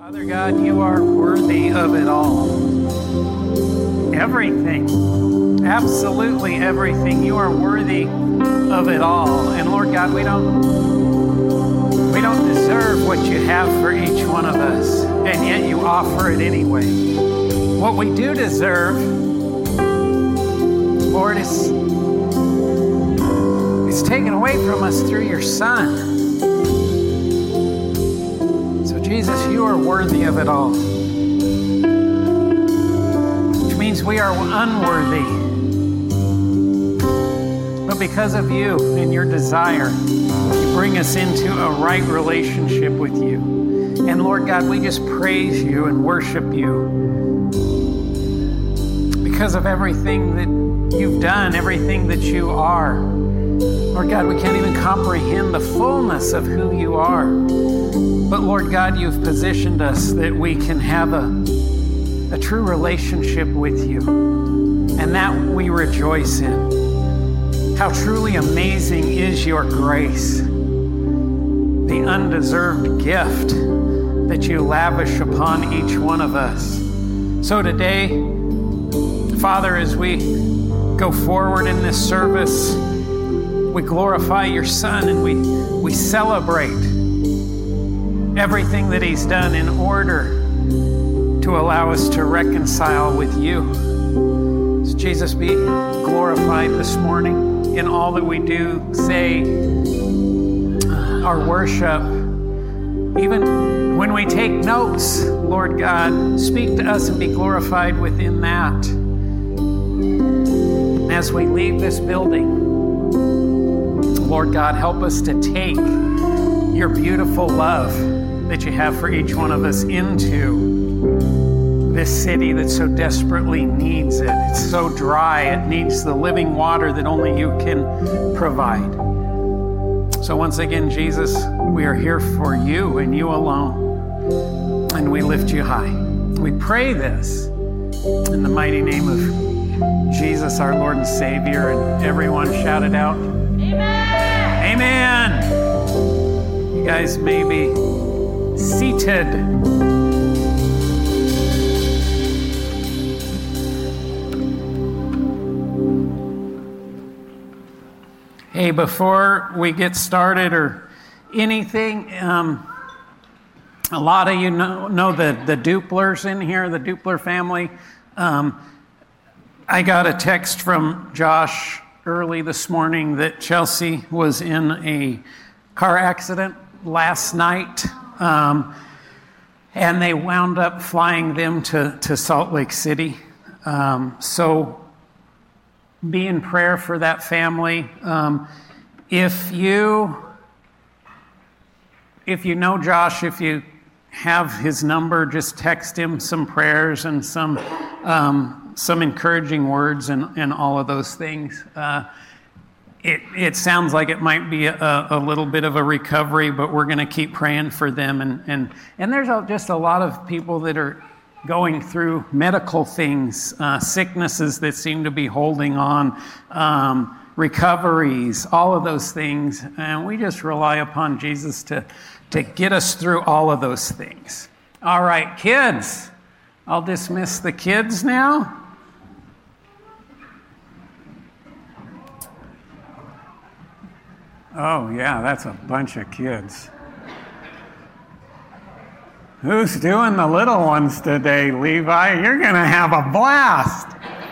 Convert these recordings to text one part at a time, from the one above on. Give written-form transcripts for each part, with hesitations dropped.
Father God, you are worthy of it all. Everything, absolutely everything. You are worthy of it all. And Lord God, we don't deserve what you have for each one of us, and yet you offer it anyway. What we do deserve, Lord, is taken away from us through your Son. So Jesus, you are worthy of it all. Which means we are unworthy. But because of you and your desire, you bring us into a right relationship with you. And Lord God, we just praise you and worship you because of everything that you've done, everything that you are. Lord God, we can't even comprehend the fullness of who you are. But Lord God, you've positioned us that we can have a true relationship with you, and that we rejoice in. How truly amazing is your grace, the undeserved gift that you lavish upon each one of us. So today, Father, as we go forward in this service, we glorify your Son and we celebrate everything that he's done in order to allow us to reconcile with you. So Jesus, be glorified this morning in all that we do, say, our worship. Even when we take notes, Lord God, speak to us and be glorified within that. And as we leave this building, Lord God, help us to take your beautiful love that you have for each one of us into this city that so desperately needs it. It's so dry. It needs the living water that only you can provide. So once again, Jesus, we are here for you and you alone, and we lift you high. We pray this in the mighty name of Jesus, our Lord and Savior, and everyone shouted out, Amen! Amen! You guys may be seated. Hey, before we get started or anything, a lot of you know the Duplers in here, the Dupler family. I got a text from Josh early this morning that Chelsea was in a car accident last night, and they wound up flying them to Salt Lake City. So be in prayer for that family. If you know Josh, if you have his number, just text him some prayers and some encouraging words and all of those things. It sounds like it might be a little bit of a recovery, but we're going to keep praying for them. And there's just a lot of people that are going through medical things, sicknesses that seem to be holding on, recoveries, all of those things. And we just rely upon Jesus to get us through all of those things. All right, kids, I'll dismiss the kids now. Oh, yeah, that's a bunch of kids. Who's doing the little ones today, Levi? You're going to have a blast.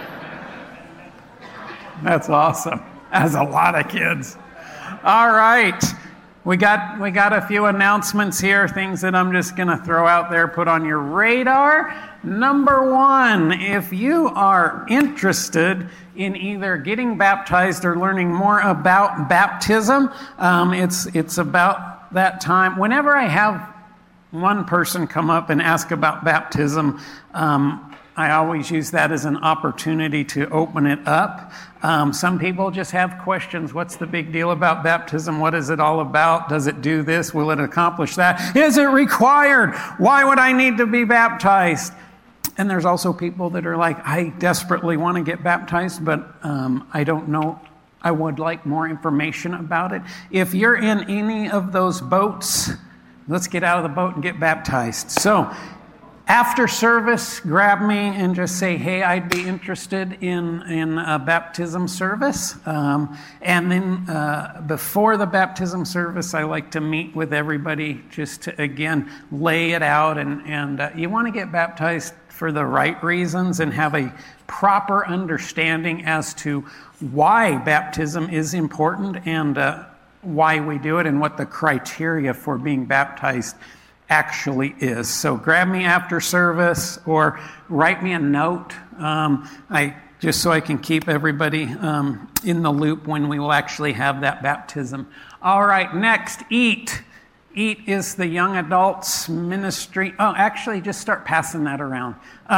That's awesome. That's a lot of kids. All right. We got a few announcements here, things that I'm just going to throw out there, put on your radar. Number one, if you are interested in either getting baptized or learning more about baptism, it's about that time. Whenever I have one person come up and ask about baptism, I always use that as an opportunity to open it up. Some people just have questions. What's the big deal about baptism? What is it all about? Does it do this? Will it accomplish that? Is it required? Why would I need to be baptized? And there's also people that are like, I desperately want to get baptized, but I don't know. I would like more information about it. If you're in any of those boats, let's get out of the boat and get baptized. So after service, grab me and just say, hey, I'd be interested in a baptism service. And then before the baptism service, I like to meet with everybody just to, again, lay it out. And you want to get baptized for the right reasons and have a proper understanding as to why baptism is important and why we do it and what the criteria for being baptized actually is. So grab me after service or write me a note. Just so I can keep everybody in the loop when we will actually have that baptism. All right, next, EAT. EAT is the young adults ministry. Oh, actually, just start passing that around.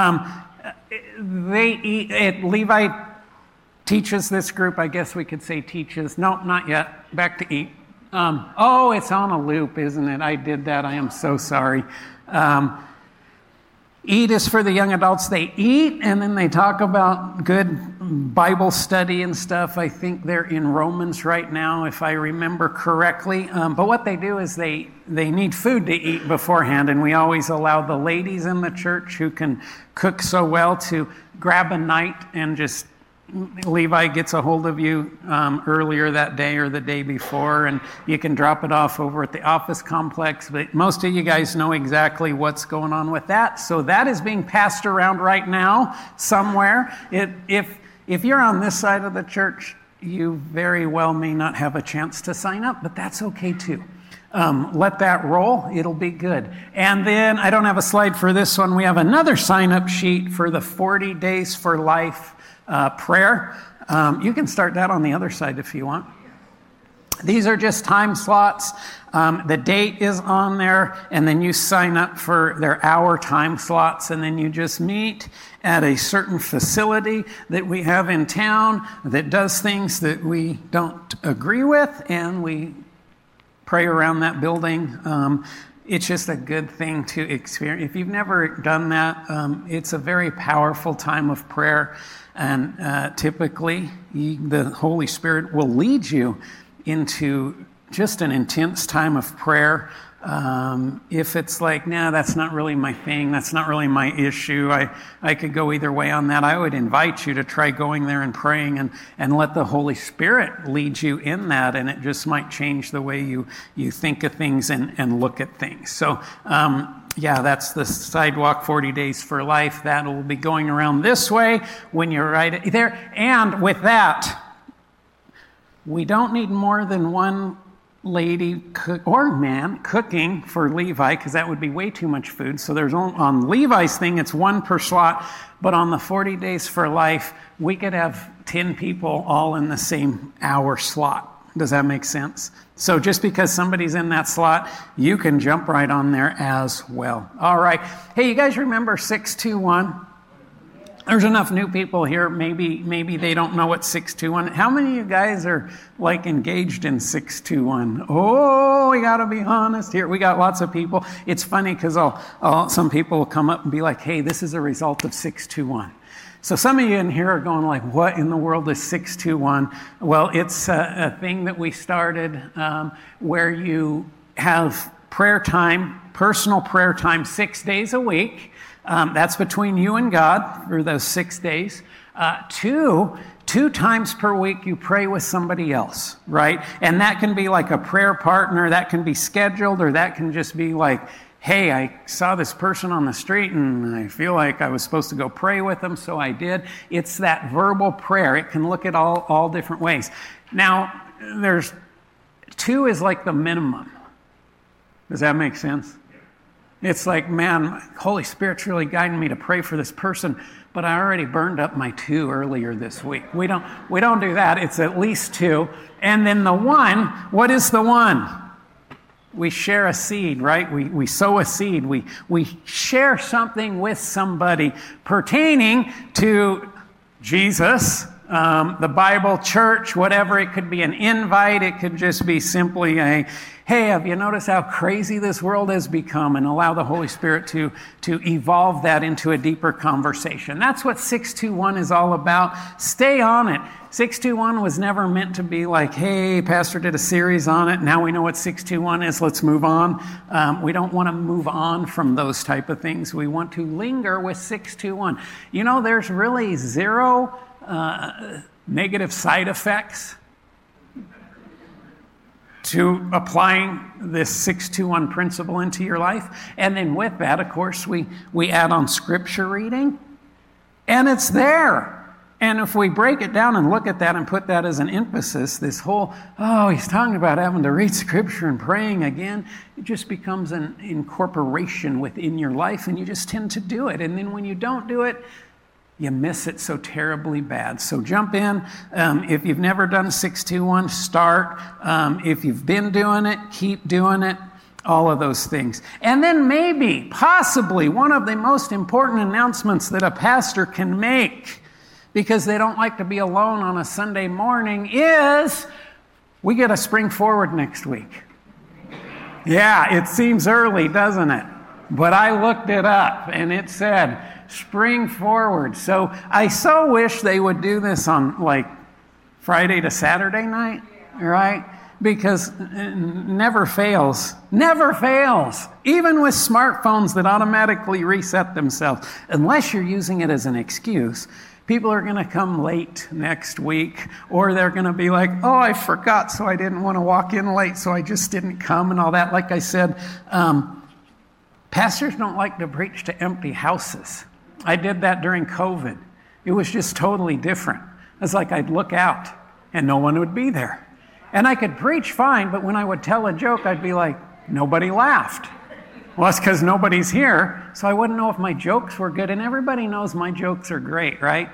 Levi teaches this group. I guess we could say teaches. No, not yet. Back to EAT. It's on a loop, isn't it? I did that. I am so sorry. Eat is for the young adults. They eat, and then they talk about good Bible study and stuff. I think they're in Romans right now, if I remember correctly. But what they do is they need food to eat beforehand, and we always allow the ladies in the church who can cook so well to grab a night and just Levi gets a hold of you earlier that day or the day before, and you can drop it off over at the office complex. But most of you guys know exactly what's going on with that. So that is being passed around right now somewhere. If you're on this side of the church, you very well may not have a chance to sign up, but that's okay too. Let that roll. It'll be good. And then, I don't have a slide for this one. We have another sign-up sheet for the 40 Days for Life prayer. You can start that on the other side if you want. These are just time slots. The date is on there, and then you sign up for their hour time slots, and then you just meet at a certain facility that we have in town that does things that we don't agree with, and we pray around that building. It's just a good thing to experience. If you've never done that, it's a very powerful time of prayer. And typically, the Holy Spirit will lead you into just an intense time of prayer. If it's like, nah, that's not really my thing, that's not really my issue, I could go either way on that, I would invite you to try going there and praying and let the Holy Spirit lead you in that, and it just might change the way you think of things and look at things. So, that's the Sidewalk 40 Days for Life. That will be going around this way when you're right there. And with that, we don't need more than one lady or man cooking for Levi, because that would be way too much food. So there's on Levi's thing, it's one per slot. But on the 40 Days for Life, we could have 10 people all in the same hour slot. Does that make sense? So just because somebody's in that slot, you can jump right on there as well. All right. Hey, you guys remember 621? There's enough new people here. Maybe they don't know what 621. How many of you guys are like engaged in 621? Oh, we got to be honest here. We got lots of people. It's funny because some people will come up and be like, "Hey, this is a result of 621." So some of you in here are going like, what in the world is 621? Well, it's a thing that we started where you have prayer time, personal prayer time, 6 days a week. That's between you and God for those 6 days. Two times per week you pray with somebody else, right? And that can be like a prayer partner, that can be scheduled, or that can just be like, hey, I saw this person on the street and I feel like I was supposed to go pray with them, so I did. It's that verbal prayer. It can look at all different ways. Now, there's 2 is like the minimum. Does that make sense? It's like, man, Holy Spirit's really guiding me to pray for this person, but I already burned up my 2 earlier this week. We don't do that. It's at least 2. And then the 1, what is the 1? We share a seed, right? We sow a seed. We share something with somebody pertaining to Jesus, the Bible, church, whatever. It could be an invite. It could just be simply a, Hey, have you noticed how crazy this world has become? And allow the Holy Spirit to evolve that into a deeper conversation. That's what 621 is all about. Stay on it. 621 was never meant to be like, hey, Pastor did a series on it. Now we know what 621 is. Let's move on. We don't want to move on from those type of things. We want to linger with 621. You know, there's really zero negative side effects to applying this 621 principle into your life. And then with that, of course, we add on scripture reading, and it's there. And if we break it down and look at that and put that as an emphasis, this whole, he's talking about having to read scripture and praying again, it just becomes an incorporation within your life, and you just tend to do it. And then when you don't do it, you miss it so terribly bad. So jump in. If you've never done 621, start. If you've been doing it, keep doing it. All of those things. And then maybe, possibly, one of the most important announcements that a pastor can make, because they don't like to be alone on a Sunday morning, is we get a Spring Forward next week. Yeah, it seems early, doesn't it? But I looked it up, and it said Spring Forward. So I so wish they would do this on like Friday to Saturday night, right? Because it never fails. Never fails. Even with smartphones that automatically reset themselves. Unless you're using it as an excuse, people are going to come late next week, or they're going to be like, I forgot, so I didn't want to walk in late, so I just didn't come and all that. Like I said, pastors don't like to preach to empty houses. I did that during COVID. It was just totally different. It's like I'd look out and no one would be there. And I could preach fine, but when I would tell a joke, I'd be like, nobody laughed. Well, it's because nobody's here, so I wouldn't know if my jokes were good. And everybody knows my jokes are great, right?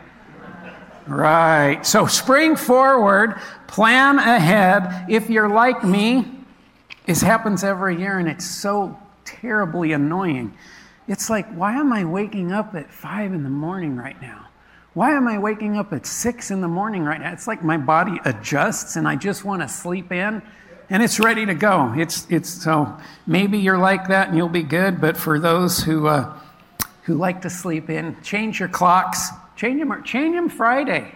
Right. So Spring Forward, plan ahead. If you're like me, this happens every year, and it's so terribly annoying. It's like, why am I waking up at 5 in the morning right now? Why am I waking up at 6 in the morning right now? It's like my body adjusts and I just want to sleep in and it's ready to go. It's so maybe you're like that and you'll be good, but for those who like to sleep in, change your clocks, change them Friday.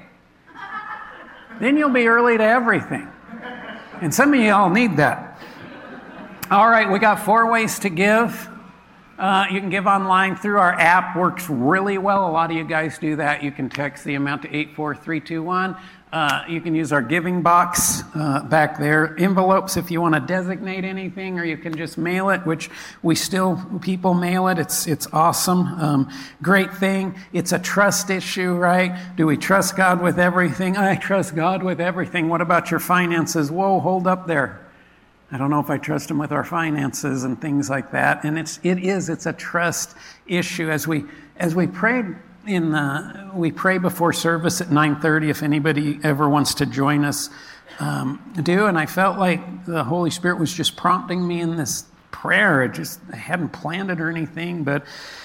Then you'll be early to everything. And some of y'all need that. All right, we got 4 ways to give. You can give online through our app. Works really well. A lot of you guys do that. You can text the amount to 84321. You can use our giving box back there. Envelopes if you want to designate anything, or you can just mail it, which people mail it. It's awesome. Great thing. It's a trust issue, right? Do we trust God with everything? I trust God with everything. What about your finances? Whoa, hold up there. I don't know if I trust him with our finances and things like that. And it's a trust issue. As we prayed we pray before service at 9:30. If anybody ever wants to join us, do. And I felt like the Holy Spirit was just prompting me in this prayer. I hadn't planned it or anything, but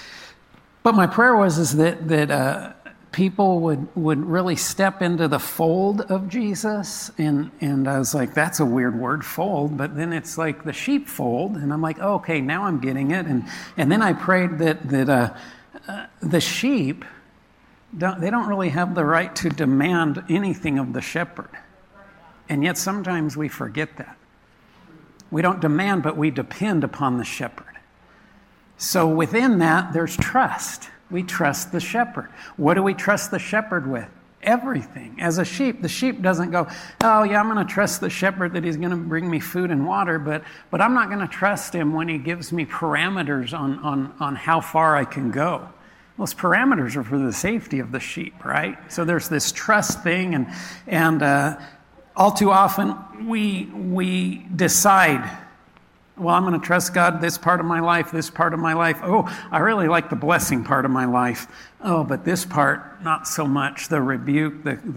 my prayer was that people would really step into the fold of Jesus. And I was like, that's a weird word, fold. But then it's like the sheepfold. And I'm like, oh, okay, now I'm getting it. And then I prayed that the sheep, they don't really have the right to demand anything of the shepherd. And yet sometimes we forget that. We don't demand, but we depend upon the shepherd. So within that, there's trust. We trust the shepherd. What do we trust the shepherd with? Everything. As a sheep, the sheep doesn't go, oh yeah, I'm going to trust the shepherd that he's going to bring me food and water, but I'm not going to trust him when he gives me parameters on how far I can go. Those parameters are for the safety of the sheep, right? So there's this trust thing, and all too often we decide, well, I'm going to trust God this part of my life, this part of my life. Oh, I really like the blessing part of my life. Oh, but this part, not so much. The rebuke,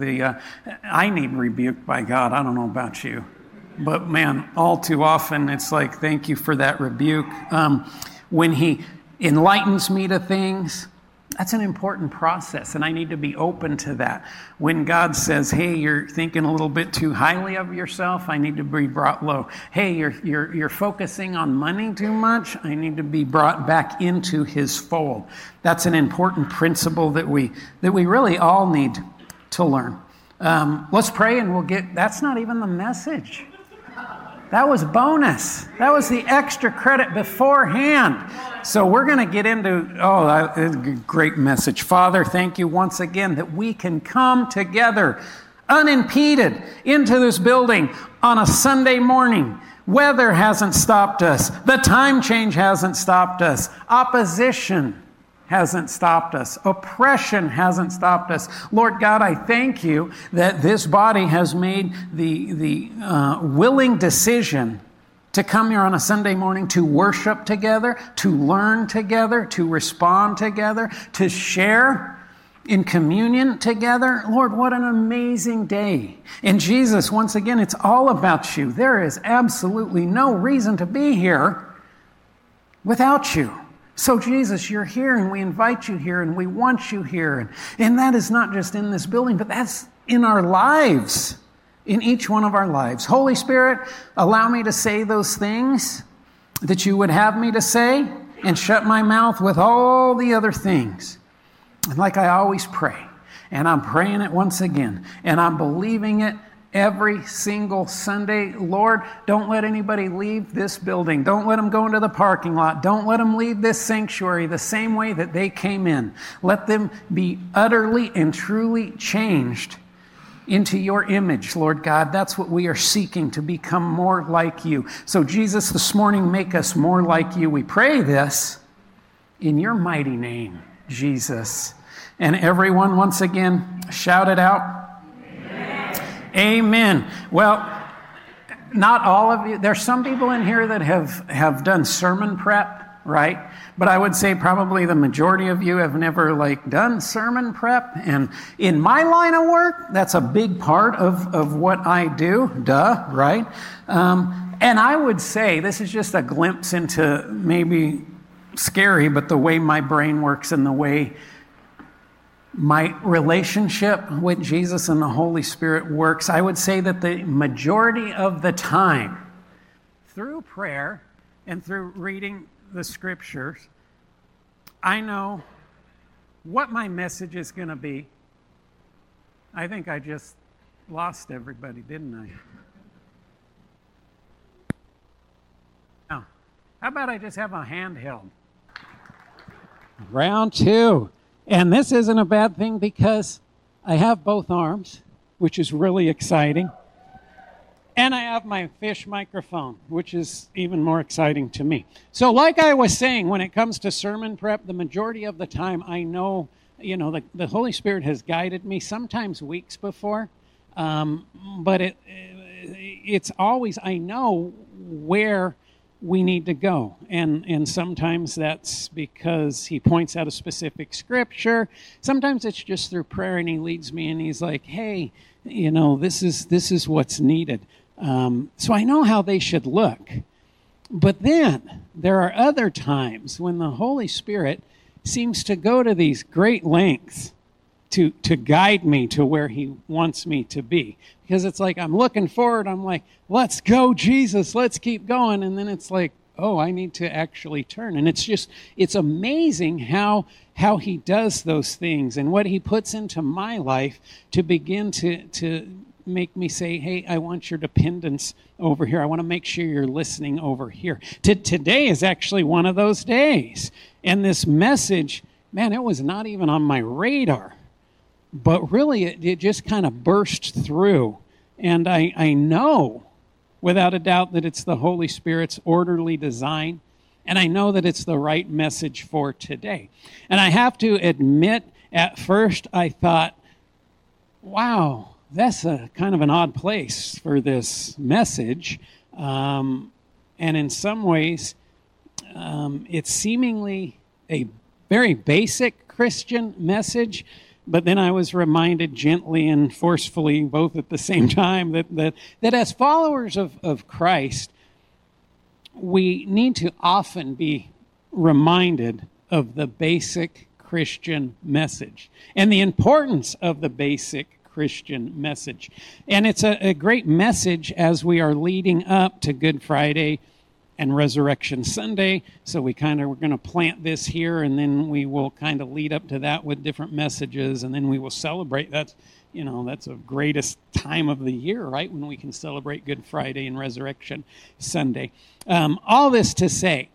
I need rebuked by God. I don't know about you. But man, all too often it's like, thank you for that rebuke. When he enlightens me to things, That's an important process, and I need to be open to that. When God says, hey, you're thinking a little bit too highly of yourself, I need to be brought low. Hey, you're focusing on money too much, I need to be brought back into his fold. That's an important principle that we really all need to learn. Let's pray and that's not even the message. That was bonus. That was the extra credit beforehand. So we're going to get into, that is a great message. Father, thank you once again that we can come together unimpeded into this building on a Sunday morning. Weather hasn't stopped us. The time change hasn't stopped us. Opposition hasn't stopped us. Oppression hasn't stopped us. Lord God, I thank you that this body has made the willing decision to come here on a Sunday morning to worship together, to learn together, to respond together, to share in communion together. Lord, what an amazing day. And Jesus, once again, it's all about you. There is absolutely no reason to be here without you. So Jesus, you're here and we invite you here and we want you here. And that is not just in this building, but that's in our lives, in each one of our lives. Holy Spirit, allow me to say those things that you would have me to say and shut my mouth with all the other things. And like I always pray, and I'm praying it once again, and I'm believing it every single Sunday. Lord, don't let anybody leave this building. Don't let them go into the parking lot. Don't let them leave this sanctuary the same way that they came in. Let them be utterly and truly changed into your image, Lord God. That's what we are seeking, to become more like you. So Jesus, this morning, make us more like you. We pray this in your mighty name, Jesus. And everyone, once again, shout it out. Amen. Well, not all of you. There's some people in here that have done sermon prep, right? But I would say probably the majority of you have never done sermon prep. And in my line of work, that's a big part of what I do. Duh, right? And I would say this is just a glimpse into, maybe scary, but the way my brain works and the way my relationship with Jesus and the Holy Spirit works. I would say that the majority of the time, through prayer and through reading the scriptures, I know what my message is going to be. I think I just lost everybody, didn't I? Now, how about I just have a handheld? Round two. And this isn't a bad thing because I have both arms, which is really exciting. And I have my fish microphone, which is even more exciting to me. So like I was saying, when it comes to sermon prep, the majority of the time I know, the Holy Spirit has guided me, sometimes weeks before. But it's always, I know where we need to go. And sometimes that's because he points out a specific scripture. Sometimes it's just through prayer and he leads me and he's like, hey, this is what's needed. So I know how they should look. But then there are other times when the Holy Spirit seems to go to these great lengths to guide me to where he wants me to be. Because it's like I'm looking forward, I'm like, let's go, Jesus, let's keep going. And then it's like, oh, I need to actually turn. And it's amazing how he does those things and what he puts into my life to begin to make me say, hey, I want your dependence over here. I want to make sure you're listening over here. Today is actually one of those days. And this message, man, it was not even on my radar. But really, it just kind of burst through. And I know, without a doubt, that it's the Holy Spirit's orderly design. And I know that it's the right message for today. And I have to admit, at first, I thought, wow, that's a kind of an odd place for this message. And in some ways, it's seemingly a very basic Christian message. But then I was reminded gently and forcefully, both at the same time, that as followers of Christ, we need to often be reminded of the basic Christian message and the importance of the basic Christian message. And it's a great message as we are leading up to Good Friday and Resurrection Sunday. So we're going to plant this here, and then we will kind of lead up to that with different messages, and then we will celebrate. That's the greatest time of the year, right? When we can celebrate Good Friday and Resurrection Sunday. All this to say,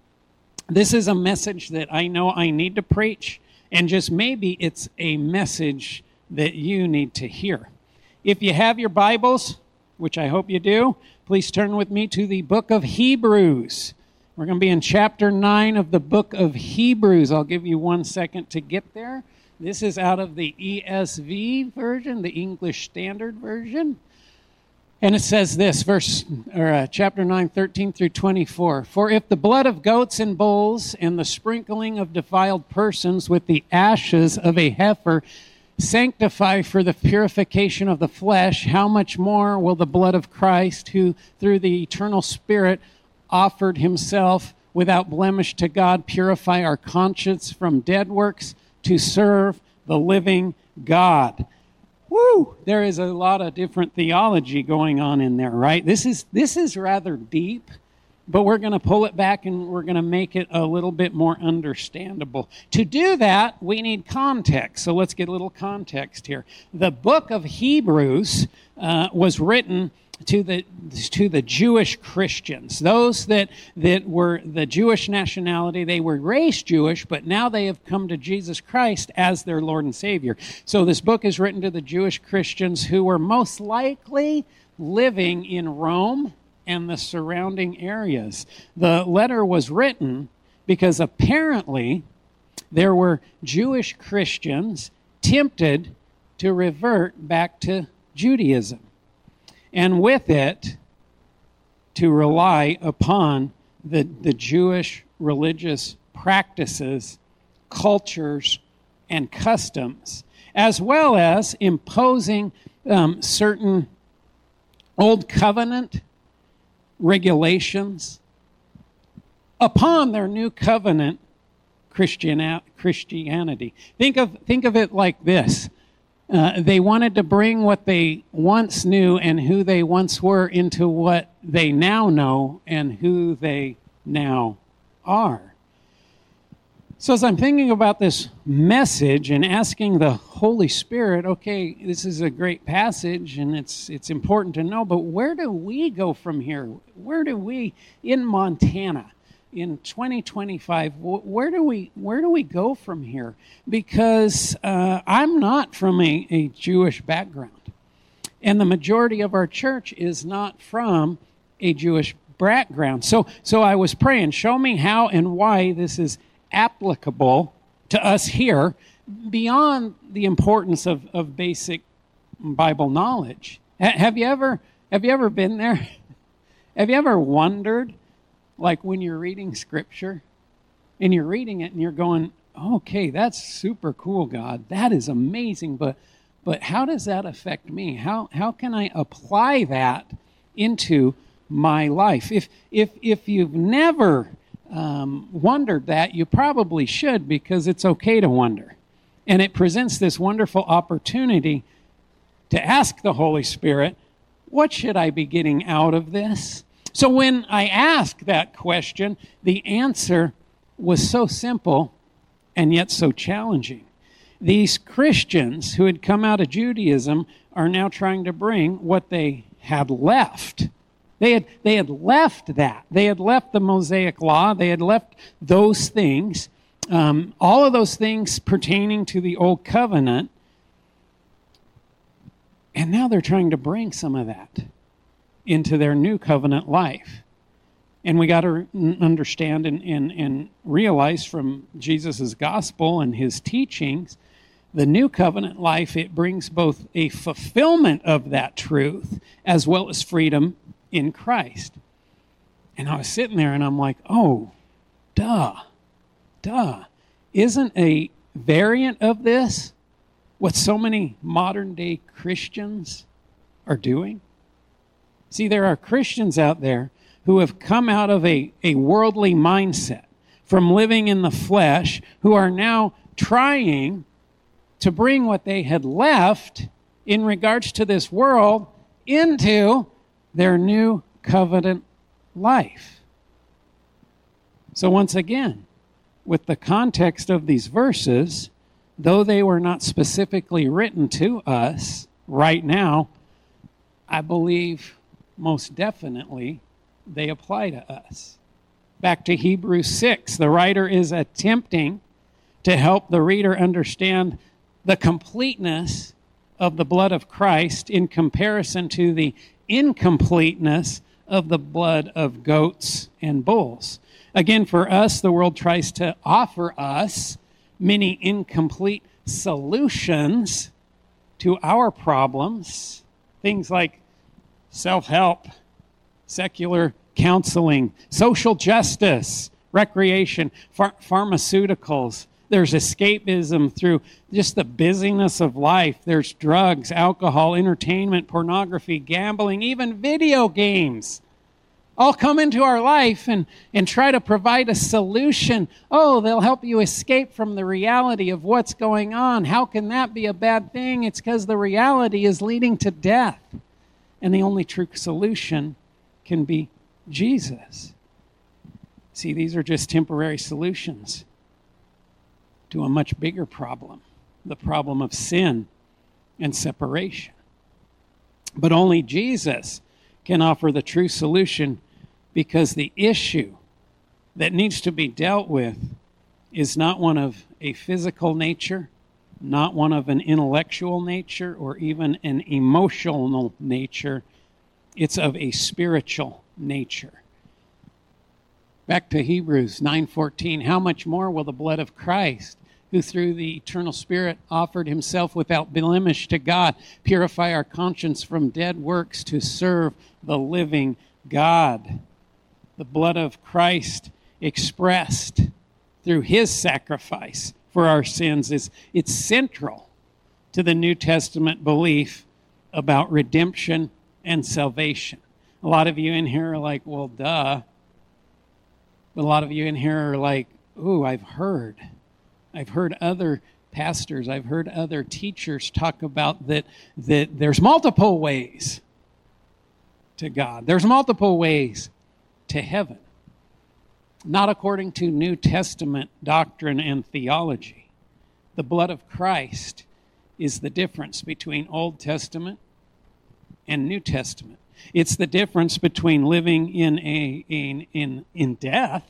this is a message that I know I need to preach, and just maybe it's a message that you need to hear. If you have your Bibles, which I hope you do, please turn with me to the book of Hebrews. We're going to be in chapter 9 of the book of Hebrews. I'll give you 1 second to get there. This is out of the ESV version, the English Standard Version. And it says this, chapter 9, 13 through 24. For if the blood of goats and bulls and the sprinkling of defiled persons with the ashes of a heifer sanctify for the purification of the flesh, how much more will the blood of Christ, who through the eternal Spirit offered himself without blemish to God, purify our conscience from dead works to serve the living God. Woo! There is a lot of different theology going on in there, right? This is rather deep, but we're going to pull it back and we're going to make it a little bit more understandable. To do that, we need context. So let's get a little context here. The book of Hebrews was written to the Jewish Christians, those that were the Jewish nationality. They were raised Jewish, but now they have come to Jesus Christ as their Lord and Savior. So this book is written to the Jewish Christians who were most likely living in Rome and the surrounding areas. The letter was written because apparently there were Jewish Christians tempted to revert back to Judaism, and with it, to rely upon the Jewish religious practices, cultures, and customs, as well as imposing certain Old Covenant regulations upon their New Covenant Christianity. Think of it like this. They wanted to bring what they once knew and who they once were into what they now know and who they now are. So as I'm thinking about this message and asking the Holy Spirit, okay, this is a great passage and it's important to know, but where do we go from here? Where do we, in Montana, in 2025, where do we go from here? Because I'm not from a Jewish background, and the majority of our church is not from a Jewish background. So I was praying, show me how and why this is applicable to us here, beyond the importance of basic Bible knowledge. Have you ever been there? Have you ever wondered? Like when you're reading Scripture, and you're reading it, and you're going, okay, that's super cool, God. That is amazing, but how does that affect me? How can I apply that into my life? If you've never wondered that, you probably should, because it's okay to wonder. And it presents this wonderful opportunity to ask the Holy Spirit, what should I be getting out of this? So when I asked that question, the answer was so simple and yet so challenging. These Christians who had come out of Judaism are now trying to bring what they had left. They had left that. They had left the Mosaic Law. They had left those things, all of those things pertaining to the Old Covenant, and now they're trying to bring some of that into their New Covenant life. And we got to understand and realize from Jesus' gospel and his teachings, the New Covenant life, it brings both a fulfillment of that truth as well as freedom in Christ. And I was sitting there and I'm like, oh, duh. Isn't a variant of this what so many modern day Christians are doing? See, there are Christians out there who have come out of a worldly mindset from living in the flesh, who are now trying to bring what they had left in regards to this world into their new covenant life. So once again, with the context of these verses, though they were not specifically written to us right now, I believe most definitely they apply to us. Back to Hebrews 6, the writer is attempting to help the reader understand the completeness of the blood of Christ in comparison to the incompleteness of the blood of goats and bulls. Again, for us, the world tries to offer us many incomplete solutions to our problems. Things like self-help, secular counseling, social justice, recreation, pharmaceuticals. There's escapism through just the busyness of life. There's drugs, alcohol, entertainment, pornography, gambling, even video games. All come into our life and try to provide a solution. Oh, they'll help you escape from the reality of what's going on. How can that be a bad thing? It's because the reality is leading to death. And the only true solution can be Jesus. See, these are just temporary solutions to a much bigger problem, the problem of sin and separation. But only Jesus can offer the true solution, because the issue that needs to be dealt with is not one of a physical nature, not one of an intellectual nature, or even an emotional nature. It's of a spiritual nature. Back to Hebrews 9:14, how much more will the blood of Christ, who through the eternal Spirit offered himself without blemish to God, purify our conscience from dead works to serve the living God? The blood of Christ expressed through his sacrifice for our sins it's central to the New Testament belief about redemption and salvation. A lot of you in here are like, well, duh. But a lot of you in here are like, ooh, I've heard other pastors, I've heard other teachers talk about that there's multiple ways to God. There's multiple ways to heaven. Not according to New Testament doctrine and theology. The blood of Christ is the difference between Old Testament and New Testament. It's the difference between living in death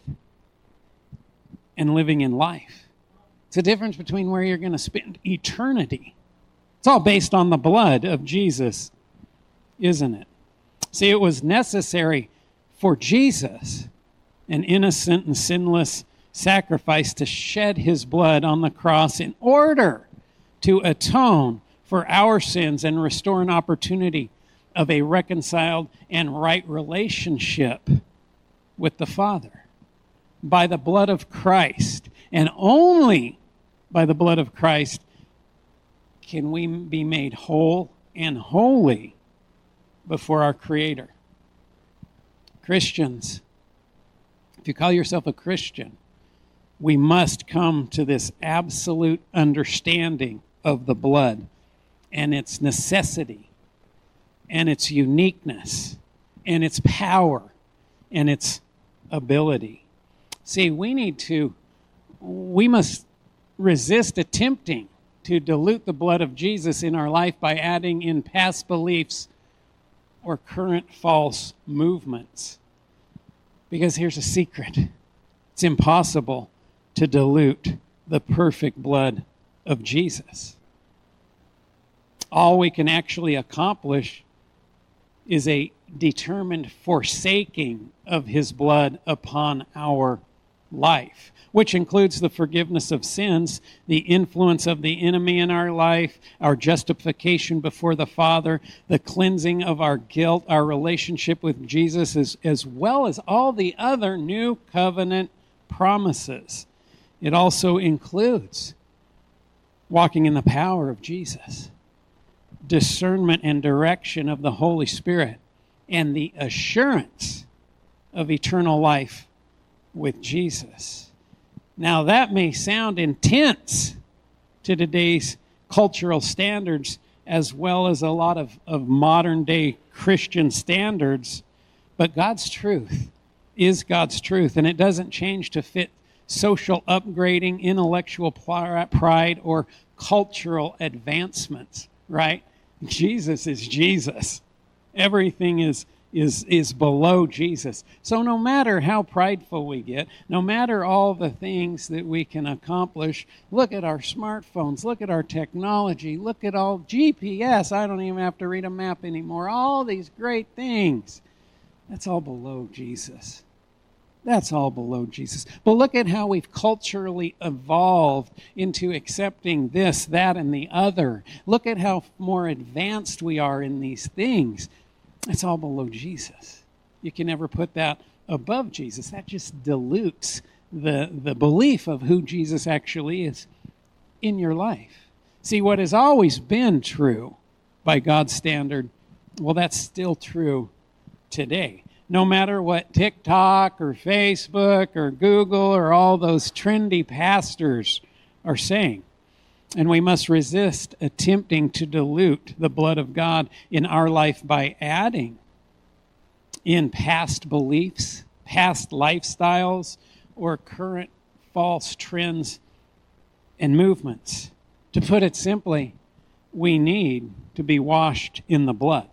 and living in life. It's the difference between where you're going to spend eternity. It's all based on the blood of Jesus, isn't it? See, it was necessary for Jesus, an innocent and sinless sacrifice, to shed his blood on the cross in order to atone for our sins and restore an opportunity of a reconciled and right relationship with the Father. By the blood of Christ, and only by the blood of Christ, can we be made whole and holy before our Creator. Christians, if you call yourself a Christian, we must come to this absolute understanding of the blood and its necessity and its uniqueness and its power and its ability. See, we must resist attempting to dilute the blood of Jesus in our life by adding in past beliefs or current false movements. Because here's a secret. It's impossible to dilute the perfect blood of Jesus. All we can actually accomplish is a determined forsaking of his blood upon our life, which includes the forgiveness of sins, the influence of the enemy in our life, our justification before the Father, the cleansing of our guilt, our relationship with Jesus, as well as all the other new covenant promises. It also includes walking in the power of Jesus, discernment and direction of the Holy Spirit, and the assurance of eternal life with Jesus. Now that may sound intense to today's cultural standards as well as a lot of modern day Christian standards, but God's truth is God's truth, and it doesn't change to fit social upgrading, intellectual pride, or cultural advancements, right? Jesus is Jesus. Everything is below Jesus. So no matter how prideful we get, no matter all the things that we can accomplish, look at our smartphones, look at our technology, look at all GPS. I don't even have to read a map anymore. All these great things. That's all below Jesus. That's all below Jesus. But look at how we've culturally evolved into accepting this, that, and the other. Look at how more advanced we are in these things. It's all below Jesus. You can never put that above Jesus. That just dilutes the belief of who Jesus actually is in your life. See, what has always been true by God's standard, well, that's still true today. No matter what TikTok or Facebook or Google or all those trendy pastors are saying. And we must resist attempting to dilute the blood of God in our life by adding in past beliefs, past lifestyles, or current false trends and movements. To put it simply, we need to be washed in the blood.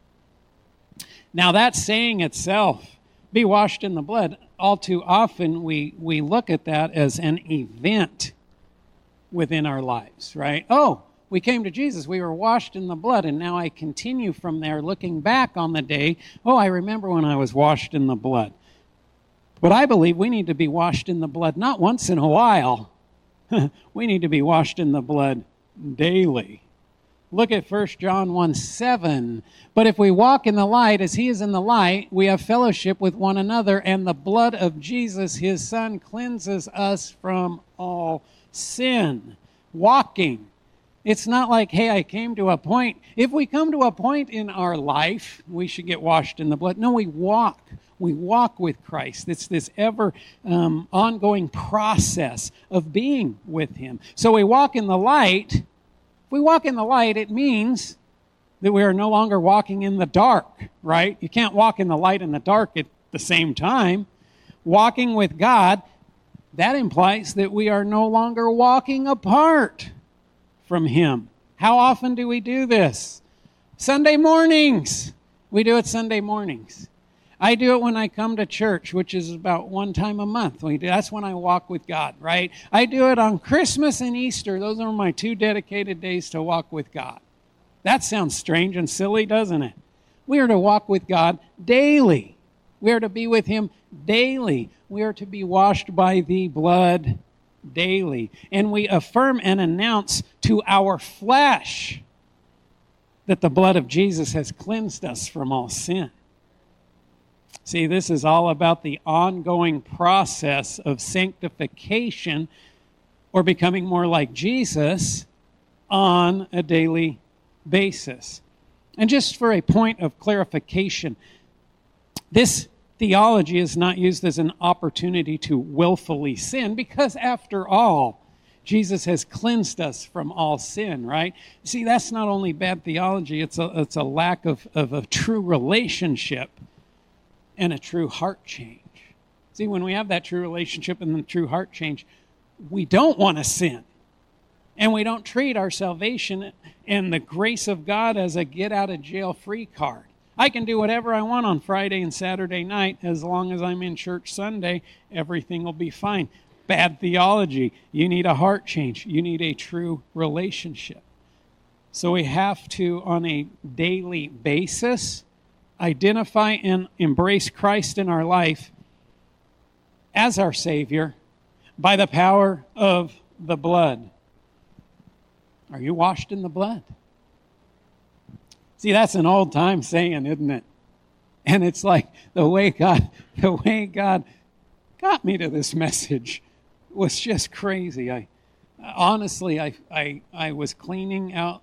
Now that saying itself, be washed in the blood, all too often we look at that as an event within our lives, right? Oh, we came to Jesus, we were washed in the blood, and now I continue from there looking back on the day, oh, I remember when I was washed in the blood. But I believe we need to be washed in the blood not once in a while. We need to be washed in the blood daily. Look at 1 John 1:7. But if we walk in the light as he is in the light, we have fellowship with one another, and the blood of Jesus, his Son, cleanses us from all sin. Walking. It's not like, hey, I came to a point. If we come to a point in our life, we should get washed in the blood. No, we walk. We walk with Christ. It's this ever ongoing process of being with him. So we walk in the light. If we walk in the light, it means that we are no longer walking in the dark, right? You can't walk in the light and the dark at the same time. Walking with God, that implies that we are no longer walking apart from him. How often do we do this? Sunday mornings. We do it Sunday mornings. I do it when I come to church, which is about one time a month. That's when I walk with God, right? I do it on Christmas and Easter. Those are my 2 dedicated days to walk with God. That sounds strange and silly, doesn't it? We are to walk with God daily. We are to be with him daily. We are to be washed by the blood daily. And we affirm and announce to our flesh that the blood of Jesus has cleansed us from all sin. See, this is all about the ongoing process of sanctification or becoming more like Jesus on a daily basis. And just for a point of clarification, this theology is not used as an opportunity to willfully sin because, after all, Jesus has cleansed us from all sin, right? See, that's not only bad theology, it's a lack of a true relationship and a true heart change. See, when we have that true relationship and the true heart change, we don't want to sin. And we don't treat our salvation and the grace of God as a get-out-of-jail-free card. I can do whatever I want on Friday and Saturday night. As long as I'm in church Sunday, everything will be fine. Bad theology. You need a heart change. You need a true relationship. So we have to, on a daily basis, identify and embrace Christ in our life as our Savior by the power of the blood. Are you washed in the blood? See, that's an old-time saying, isn't it? And it's like the way God got me to this message was just crazy. I was cleaning out.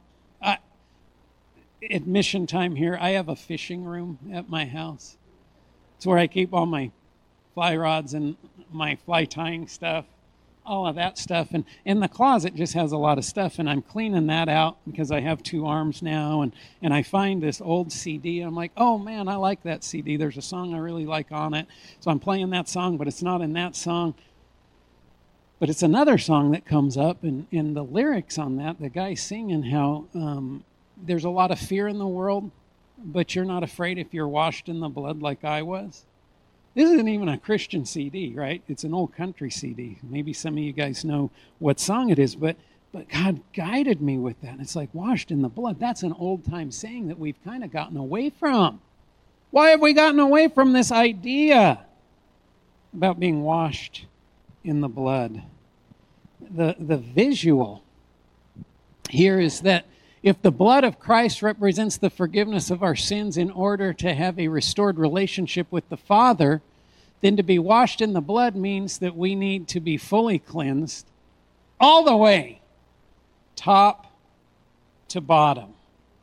At mission time here, I have a fishing room at my house. It's where I keep all my fly rods and my fly tying stuff. all of that stuff. And the closet just has a lot of stuff, and I'm cleaning that out because I have 2 arms now. And I find this old CD, and I'm like, oh, man, I like that CD. There's a song I really like on it. So I'm playing that song, but it's not in that song. But it's another song that comes up, and in the lyrics on that, the guy's singing how there's a lot of fear in the world, but you're not afraid if you're washed in the blood like I was. This isn't even a Christian CD, right? It's an old country CD. Maybe some of you guys know what song it is, but God guided me with that. And it's like, washed in the blood. That's an old-time saying that we've kind of gotten away from. Why have we gotten away from this idea about being washed in the blood? The visual here is that if the blood of Christ represents the forgiveness of our sins in order to have a restored relationship with the Father, then to be washed in the blood means that we need to be fully cleansed all the way, top to bottom.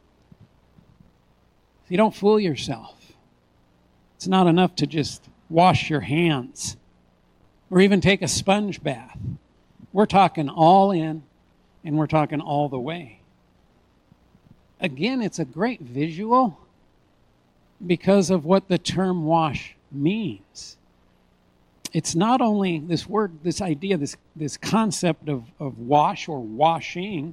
You don't fool yourself. It's not enough to just wash your hands or even take a sponge bath. We're talking all in, and we're talking all the way. Again, it's a great visual because of what the term wash means. It's not only this word, this idea, this concept of wash or washing.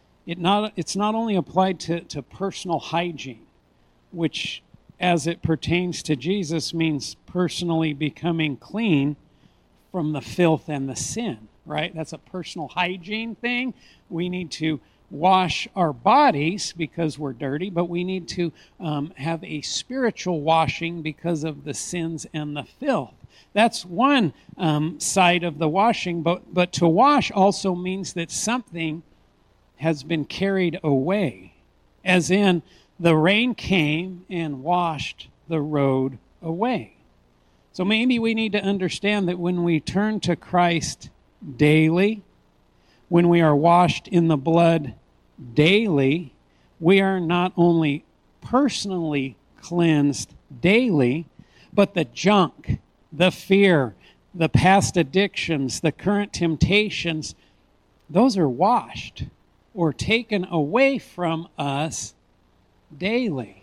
It's not only applied to personal hygiene, which as it pertains to Jesus means personally becoming clean from the filth and the sin, right? That's a personal hygiene thing. We need to wash our bodies because we're dirty, but we need to have a spiritual washing because of the sins and the filth. That's one side of the washing, but to wash also means that something has been carried away, as in the rain came and washed the road away. So maybe we need to understand that when we turn to Christ daily, when we are washed in the blood daily, we are not only personally cleansed daily, but the junk, the fear, the past addictions, the current temptations, those are washed or taken away from us daily.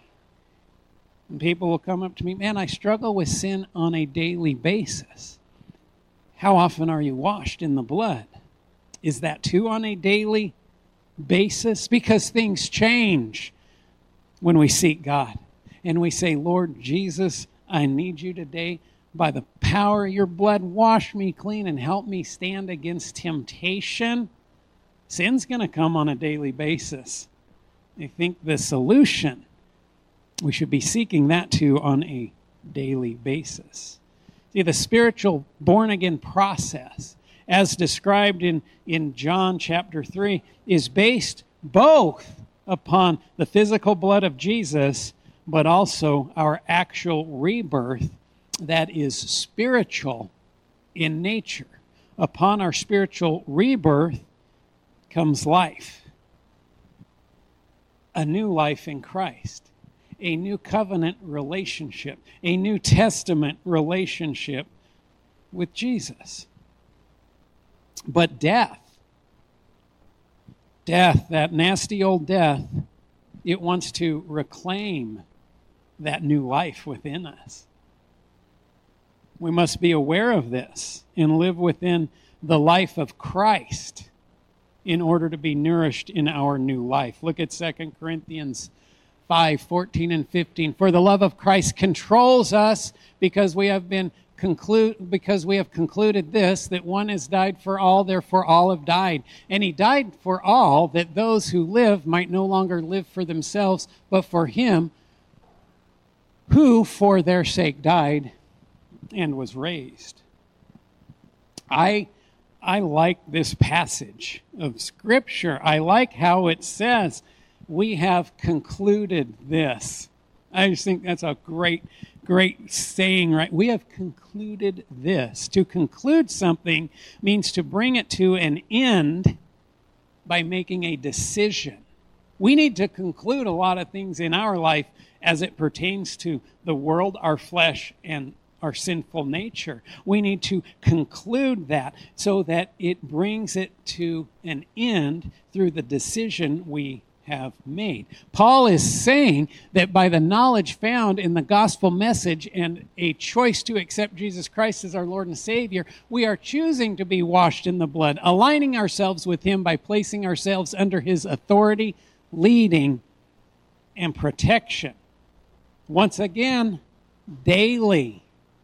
And people will come up to me, man, I struggle with sin on a daily basis. How often are you washed in the blood? Is that too on a daily basis? Because things change when we seek God. And we say, Lord Jesus, I need you today. By the power of your blood, wash me clean and help me stand against temptation. Sin's going to come on a daily basis. I think the solution, we should be seeking that too on a daily basis. See, the spiritual born-again process, as described in John chapter 3, is based both upon the physical blood of Jesus, but also our actual rebirth that is spiritual in nature. Upon our spiritual rebirth comes life. A new life in Christ. A new covenant relationship. A New Testament relationship with Jesus. But death, that nasty old death, it wants to reclaim that new life within us. We must be aware of this and live within the life of Christ in order to be nourished in our new life. Look at 2 Corinthians 5:14 and 15. For the love of Christ controls us because we have concluded this, that one has died for all, therefore all have died. And he died for all, that those who live might no longer live for themselves, but for him who for their sake died and was raised. I like this passage of Scripture. I like how it says, we have concluded this. I just think that's a great saying, right? We have concluded this. To conclude something means to bring it to an end by making a decision. We need to conclude a lot of things in our life as it pertains to the world, our flesh, and our sinful nature. We need to conclude that so that it brings it to an end through the decision we have made. Paul is saying that by the knowledge found in the gospel message and a choice to accept Jesus Christ as our Lord and Savior, we are choosing to be washed in the blood, aligning ourselves with Him by placing ourselves under His authority, leading, and protection. Once again, daily.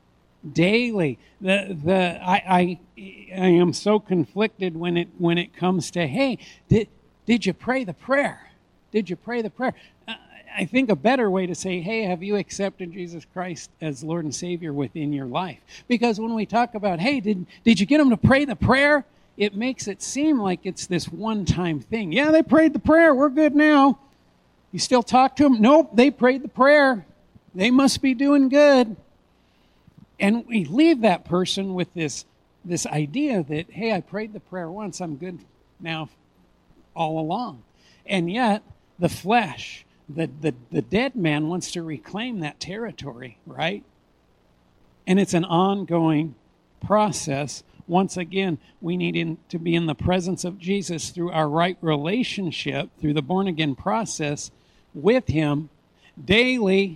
I am so conflicted when it comes to, hey, did you pray the prayer? Did you pray the prayer? I think a better way to say, hey, have you accepted Jesus Christ as Lord and Savior within your life? Because when we talk about, hey, did you get them to pray the prayer? It makes it seem like it's this one-time thing. Yeah, they prayed the prayer. We're good now. You still talk to them? Nope, they prayed the prayer. They must be doing good. And we leave that person with this idea that, hey, I prayed the prayer once, I'm good now all along. And yet, the flesh, the dead man wants to reclaim that territory, right? And it's an ongoing process. Once again, we need to be in the presence of Jesus through our right relationship, through the born-again process with Him daily.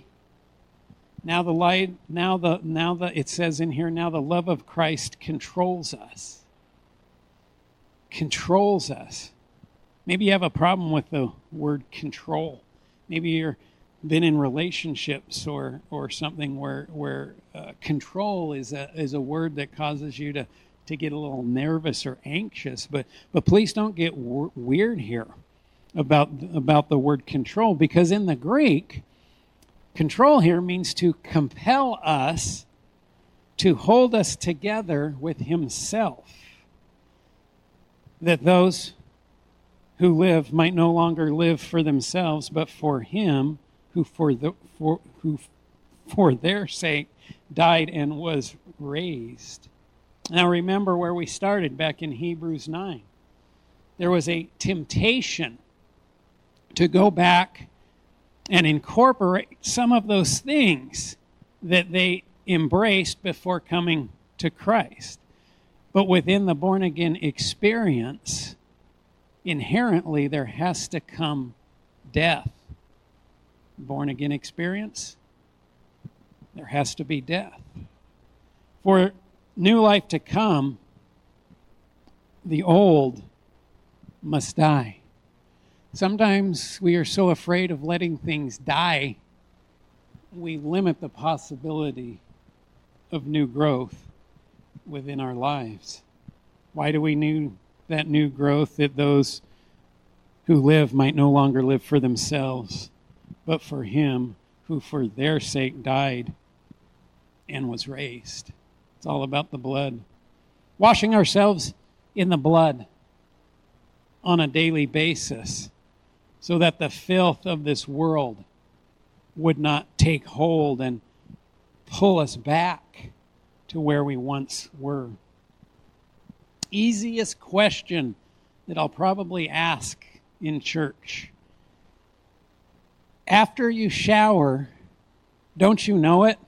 It says in here, now the love of Christ controls us. Controls us. Maybe you have a problem with the word control. Maybe you've been in relationships or something where control is a word that causes you to get a little nervous or anxious. But please don't get weird here about the word control, because in the Greek, control here means to compel us, to hold us together with Himself, that those who live might no longer live for themselves, but for Him who for their sake died and was raised. Now remember where we started back in Hebrews 9. There was a temptation to go back and incorporate some of those things that they embraced before coming to Christ. But within the born-again experience, inherently there has to come death. Born-again experience, there has to be death. For new life to come, the old must die. Sometimes we are so afraid of letting things die, we limit the possibility of new growth within our lives. Why do we need that new growth? That those who live might no longer live for themselves, but for Him who for their sake died and was raised. It's all about the blood. Washing ourselves in the blood on a daily basis, so that the filth of this world would not take hold and pull us back to where we once were. Easiest question that I'll probably ask in church. After you shower, don't you know it?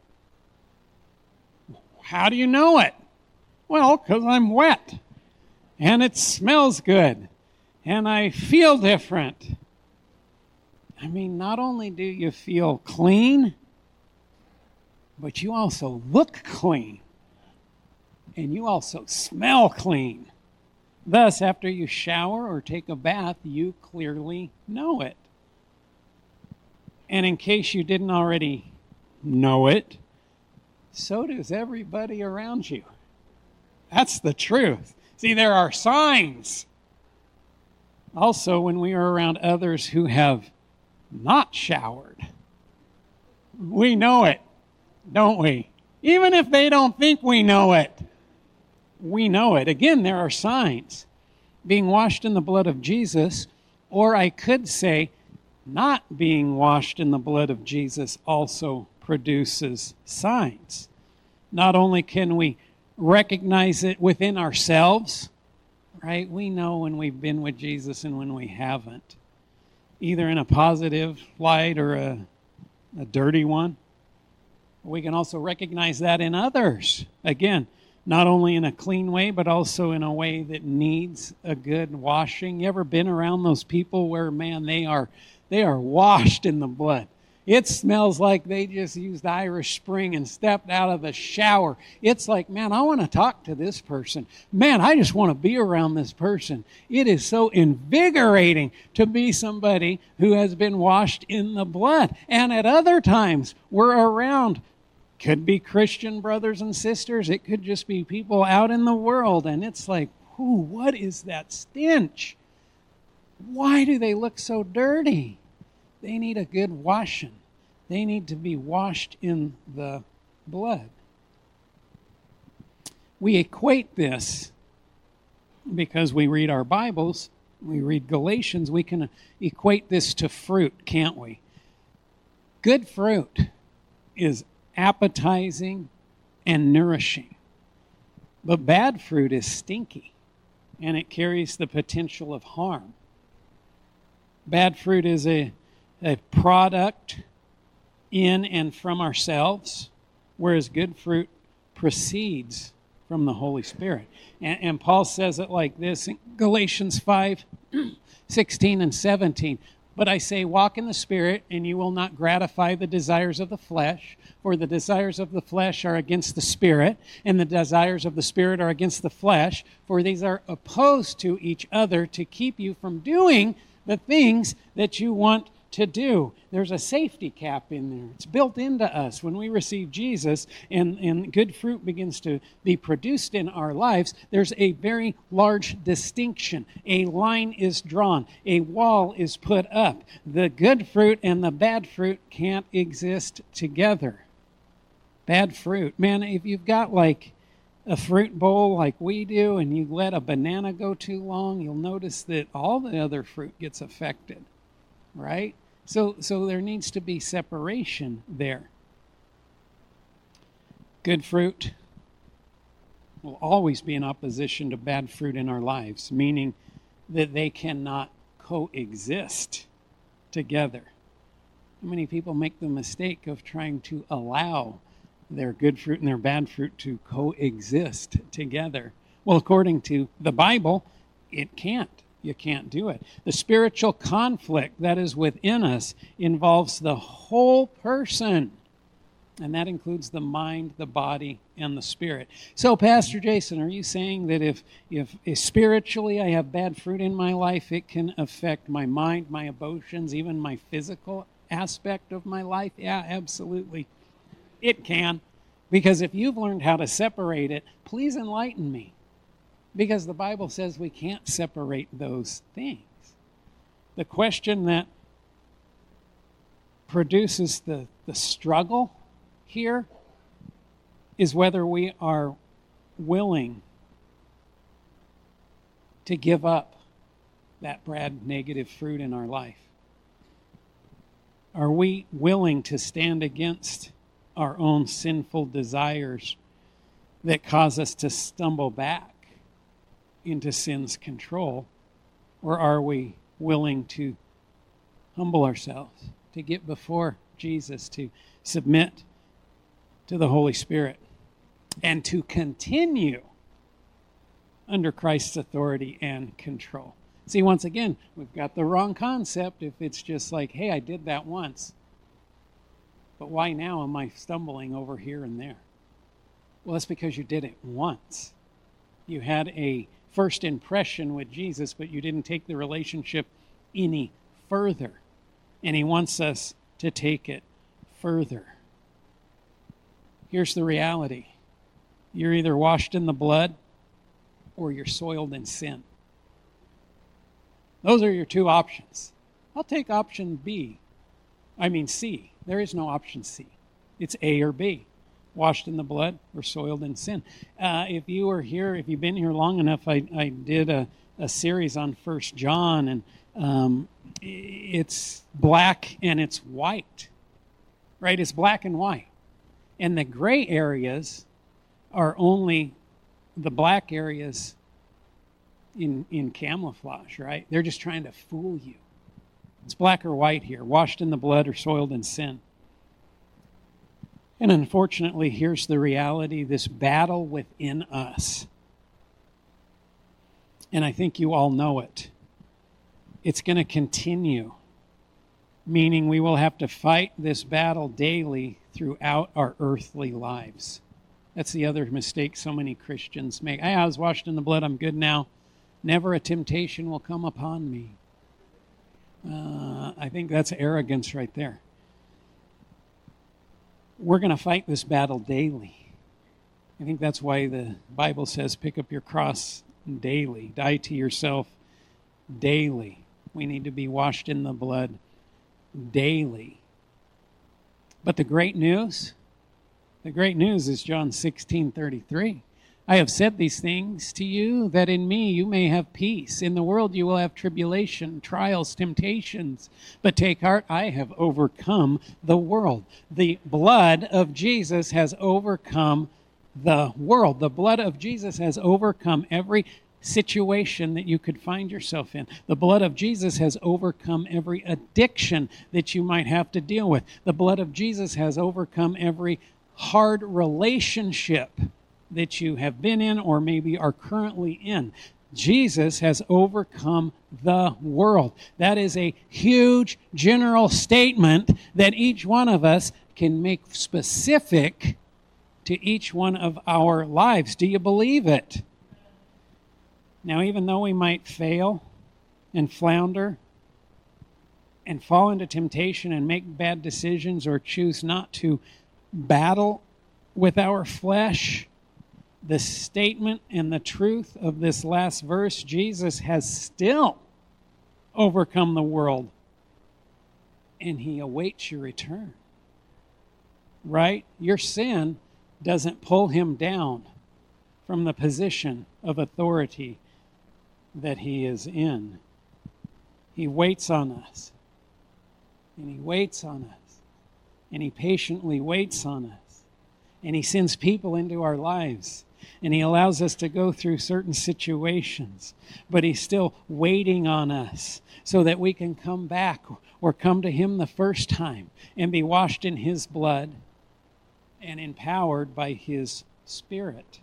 How do you know it? Well, because I'm wet, and it smells good, and I feel different. I mean, not only do you feel clean, but you also look clean. And you also smell clean. Thus, after you shower or take a bath, you clearly know it. And in case you didn't already know it, so does everybody around you. That's the truth. See, there are signs. Also, when we are around others who have not showered, we know it, don't we? Even if they don't think we know it, we know it. Again, there are signs. Being washed in the blood of Jesus, or I could say, not being washed in the blood of Jesus also produces signs. Not only can we recognize it within ourselves, right? We know when we've been with Jesus and when we haven't, either in a positive light or a dirty one. We can also recognize that in others. Again, not only in a clean way, but also in a way that needs a good washing. You ever been around those people where, man, they are washed in the blood? It smells like they just used Irish Spring and stepped out of the shower. It's like, man, I want to talk to this person. Man, I just want to be around this person. It is so invigorating to be somebody who has been washed in the blood. And at other times, we're around, could be Christian brothers and sisters. It could just be people out in the world. And it's like, ooh, what is that stench? Why do they look so dirty? They need a good washing. They need to be washed in the blood. We equate this because we read our Bibles, we read Galatians, we can equate this to fruit, can't we? Good fruit is appetizing and nourishing. But bad fruit is stinky, and it carries the potential of harm. Bad fruit is a product in and from ourselves, whereas good fruit proceeds from the Holy Spirit. And Paul says it like this in Galatians 5:16 and 17. But I say, walk in the Spirit, and you will not gratify the desires of the flesh. For the desires of the flesh are against the Spirit, and the desires of the Spirit are against the flesh. For these are opposed to each other to keep you from doing the things that you want to do. There's a safety cap in there. It's built into us. When we receive Jesus and good fruit begins to be produced in our lives, there's a very large distinction. A line is drawn. A wall is put up. The good fruit and the bad fruit can't exist together. Bad fruit. Man, if you've got like a fruit bowl like we do and you let a banana go too long, you'll notice that all the other fruit gets affected, right? So there needs to be separation there. Good fruit will always be in opposition to bad fruit in our lives, meaning that they cannot coexist together. How many people make the mistake of trying to allow their good fruit and their bad fruit to coexist together? Well, according to the Bible, it can't. You can't do it. The spiritual conflict that is within us involves the whole person, and that includes the mind, the body, and the spirit. So, Pastor Jason, are you saying that if spiritually I have bad fruit in my life, it can affect my mind, my emotions, even my physical aspect of my life? Yeah, absolutely. It can. Because if you've learned how to separate it, please enlighten me. Because the Bible says we can't separate those things. The question that produces the struggle here is whether we are willing to give up that bad negative fruit in our life. Are we willing to stand against our own sinful desires that cause us to stumble back into sin's control? Or are we willing to humble ourselves, to get before Jesus, to submit to the Holy Spirit, and to continue under Christ's authority and control? See, once again, we've got the wrong concept if it's just like, hey, I did that once, but why now am I stumbling over here and there? Well, that's because you did it once. You had a first impression with Jesus, but you didn't take the relationship any further. And he wants us to take it further. Here's the reality. You're either washed in the blood or you're soiled in sin. Those are your two options. I'll take option C. There is no option C. It's A or B. Washed in the blood or soiled in sin. If you were here, if you've been here long enough, I did a series on 1 John, and it's black and it's white, right? It's black and white. And the gray areas are only the black areas in camouflage, right? They're just trying to fool you. It's black or white here, washed in the blood or soiled in sin. And unfortunately, here's the reality, this battle within us. And I think you all know it. It's going to continue, meaning we will have to fight this battle daily throughout our earthly lives. That's the other mistake so many Christians make. I was washed in the blood, I'm good now. Never a temptation will come upon me. I think that's arrogance right there. We're going to fight this battle daily. I think that's why the Bible says pick up your cross daily. Die to yourself daily. We need to be washed in the blood daily. But the great news is John 16:33. I have said these things to you, that in me you may have peace. In the world you will have tribulation, trials, temptations. But take heart, I have overcome the world. The blood of Jesus has overcome the world. The blood of Jesus has overcome every situation that you could find yourself in. The blood of Jesus has overcome every addiction that you might have to deal with. The blood of Jesus has overcome every hard relationship that you have been in or maybe are currently in. Jesus has overcome the world. That is a huge general statement that each one of us can make specific to each one of our lives. Do you believe it? Now, even though we might fail and flounder and fall into temptation and make bad decisions or choose not to battle with our flesh, the statement and the truth of this last verse, Jesus has still overcome the world, and he awaits your return. Right? Your sin doesn't pull him down from the position of authority that he is in. He waits on us, and he waits on us, and he patiently waits on us, and he sends people into our lives, and he allows us to go through certain situations, but he's still waiting on us so that we can come back or come to him the first time and be washed in his blood and empowered by his Spirit.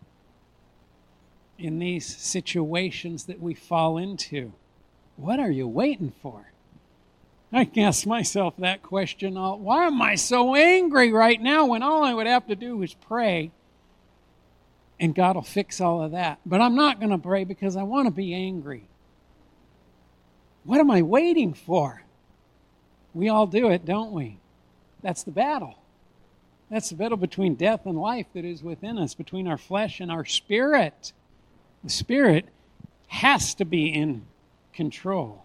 In these situations that we fall into, what are you waiting for? I ask myself that question. Why am I so angry right now when all I would have to do is pray and God will fix all of that? But I'm not going to pray because I want to be angry. What am I waiting for? We all do it, don't we? That's the battle. That's the battle between death and life that is within us, between our flesh and our spirit. The Spirit has to be in control.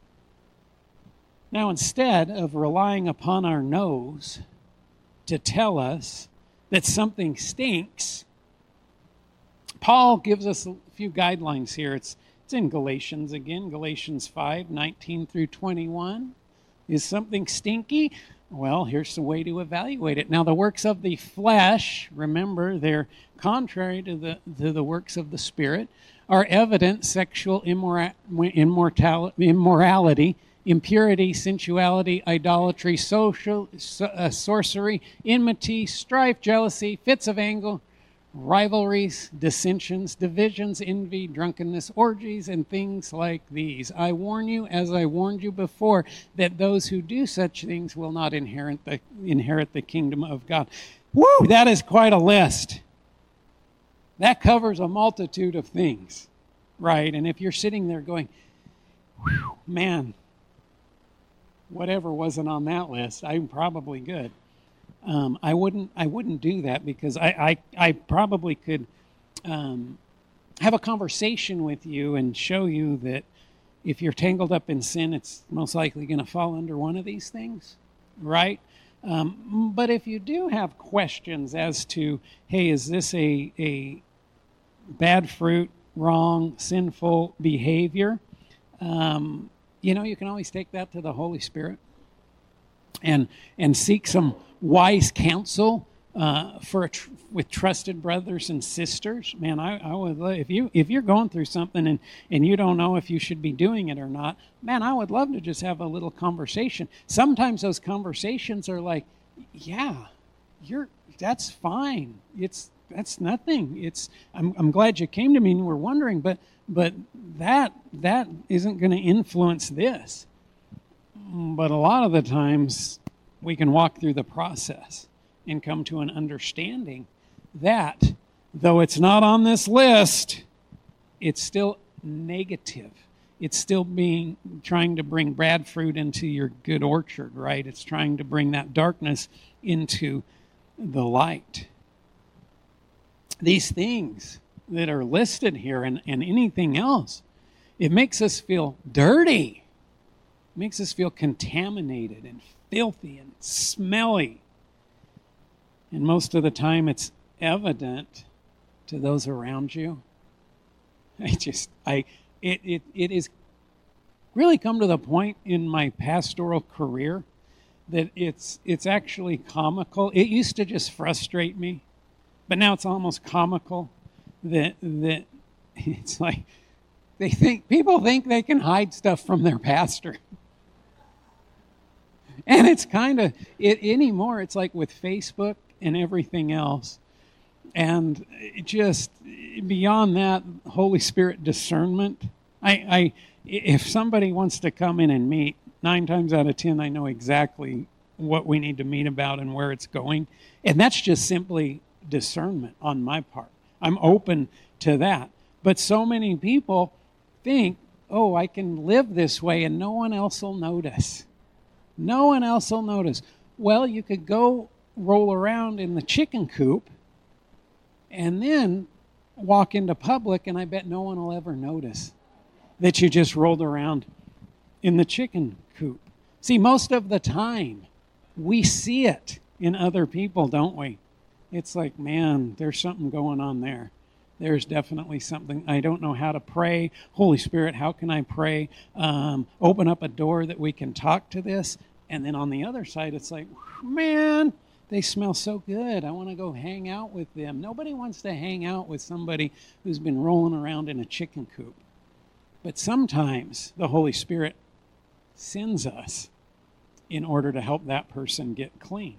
Now, instead of relying upon our nose to tell us that something stinks, Paul gives us a few guidelines here. It's in Galatians again, Galatians 5:19 through 21. Is something stinky? Well, here's the way to evaluate it. Now, the works of the flesh, remember, they're contrary to the works of the Spirit, are evident: sexual immorality, impurity, sensuality, idolatry, sorcery, enmity, strife, jealousy, fits of anger, rivalries, dissensions, divisions, envy, drunkenness, orgies, and things like these. I warn you, as I warned you before, that those who do such things will not inherit the kingdom of God. Woo! That is quite a list. That covers a multitude of things, right? And if you're sitting there going, man, whatever wasn't on that list, I'm probably good. I wouldn't do that, because I probably could have a conversation with you and show you that if you're tangled up in sin, it's most likely going to fall under one of these things, right? But if you do have questions as to, hey, is this a bad fruit, wrong, sinful behavior, you can always take that to the Holy Spirit and seek some wise counsel with trusted brothers and sisters. Man, I would love, if you're going through something and you don't know if you should be doing it or not, man, I would love to just have a little conversation. Sometimes those conversations are like, yeah, that's fine. That's nothing. I'm glad you came to me and were wondering, but that isn't going to influence this. But a lot of the times we can walk through the process and come to an understanding that though it's not on this list, it's still negative. It's still trying to bring bad fruit into your good orchard, right? It's trying to bring that darkness into the light. These things that are listed here and anything else, it makes us feel dirty. It makes us feel contaminated and filthy and smelly. And most of the time it's evident to those around you. It has really come to the point in my pastoral career that it's actually comical. It used to just frustrate me, but now it's almost comical that it's like people think they can hide stuff from their pastor. And it's kind of anymore. It's like with Facebook and everything else. And just beyond that, Holy Spirit discernment. If somebody wants to come in and meet, 9 times out of 10, I know exactly what we need to meet about and where it's going. And that's just simply discernment on my part. I'm open to that. But so many people think, oh, I can live this way and no one else will notice. No one else will notice. Well, you could go roll around in the chicken coop and then walk into public, and I bet no one will ever notice that you just rolled around in the chicken coop. See, most of the time, we see it in other people, don't we? It's like, man, there's something going on there. There's definitely something. I don't know how to pray. Holy Spirit, how can I pray? Open up a door that we can talk to this. And then on the other side, it's like, man, they smell so good. I want to go hang out with them. Nobody wants to hang out with somebody who's been rolling around in a chicken coop. But sometimes the Holy Spirit sends us in order to help that person get clean.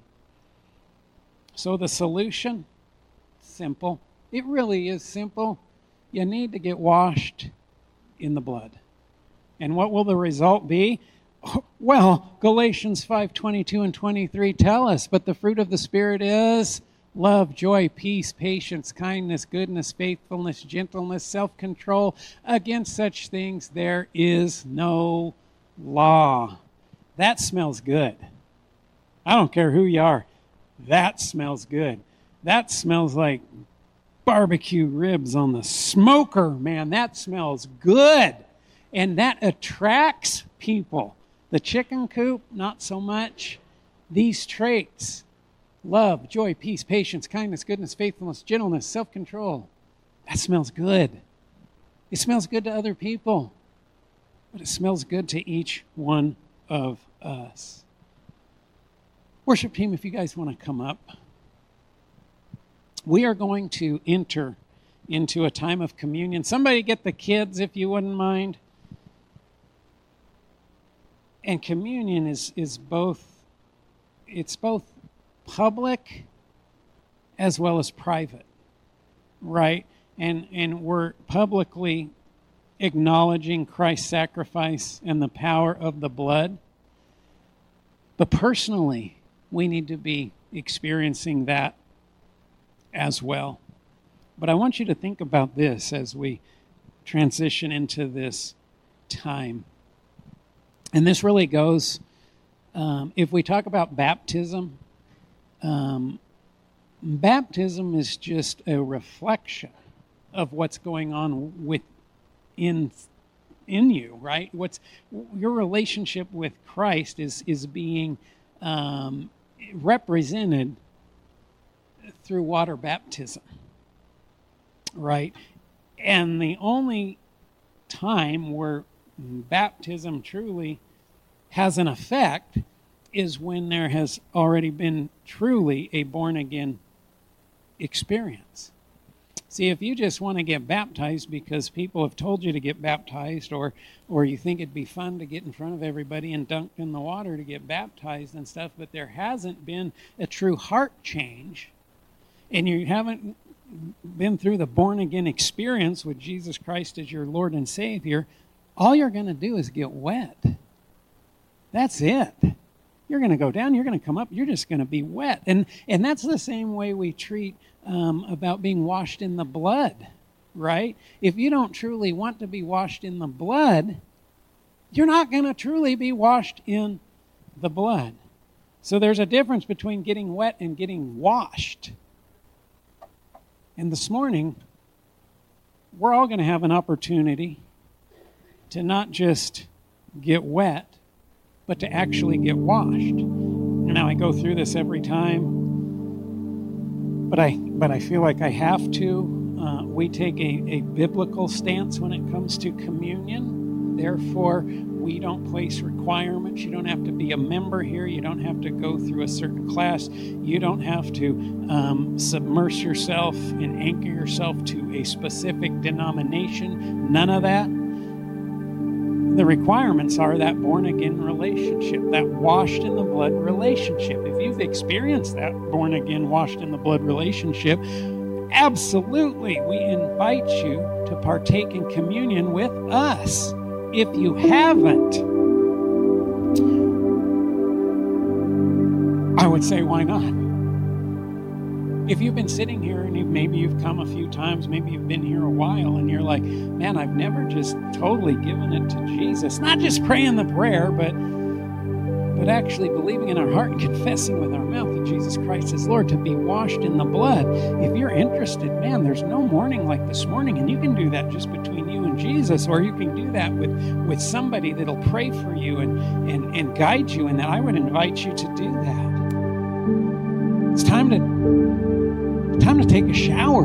So the solution, simple. It really is simple. You need to get washed in the blood. And what will the result be? Well, Galatians 5:22 and 23 tell us, but the fruit of the Spirit is love, joy, peace, patience, kindness, goodness, faithfulness, gentleness, self-control. Against such things there is no law. That smells good. I don't care who you are. That smells good. That smells like barbecue ribs on the smoker, man. That smells good. And that attracts people. The chicken coop, not so much. These traits, love, joy, peace, patience, kindness, goodness, faithfulness, gentleness, self-control, that smells good. It smells good to other people, but it smells good to each one of us. Worship team, if you guys want to come up. We are going to enter into a time of communion. Somebody get the kids, if you wouldn't mind. And communion is both public as well as private, right? And we're publicly acknowledging Christ's sacrifice and the power of the blood. But personally, we need to be experiencing that as well. But I want you to think about this as we transition into this time. And this really goes, if we talk about baptism, baptism is just a reflection of what's going on within you, right? What's your relationship with Christ is being represented through water baptism, right? And the only time where baptism truly has an effect is when there has already been truly a born-again experience. See, if you just want to get baptized because people have told you to get baptized, or you think it'd be fun to get in front of everybody and dunked in the water to get baptized and stuff, but there hasn't been a true heart change, and you haven't been through the born-again experience with Jesus Christ as your Lord and Savior, all you're going to do is get wet. That's it. You're going to go down, you're going to come up, you're just going to be wet. And that's the same way we treat about being washed in the blood, right? If you don't truly want to be washed in the blood, you're not going to truly be washed in the blood. So there's a difference between getting wet and getting washed. And this morning, we're all going to have an opportunity to not just get wet, but to actually get washed. Now, I go through this every time, but I feel like I have to. We take a biblical stance when it comes to communion. Therefore, we don't place requirements. You don't have to be a member here. You don't have to go through a certain class. You don't have to submerge yourself and anchor yourself to a specific denomination. None of that. The requirements are that born-again relationship, that washed-in-the-blood relationship. If you've experienced that born-again, washed-in-the-blood relationship, absolutely, we invite you to partake in communion with us. If you haven't, I would say, why not? If you've been sitting here and maybe you've come a few times, maybe you've been here a while, and you're like, man, I've never just totally given it to Jesus. Not just praying the prayer, but actually believing in our heart and confessing with our mouth that Jesus Christ is Lord, to be washed in the blood. If you're interested, man, there's no morning like this morning, and you can do that just between you and Jesus, or you can do that with somebody that'll pray for you and guide you, and that I would invite you to do that. It's time to take a shower.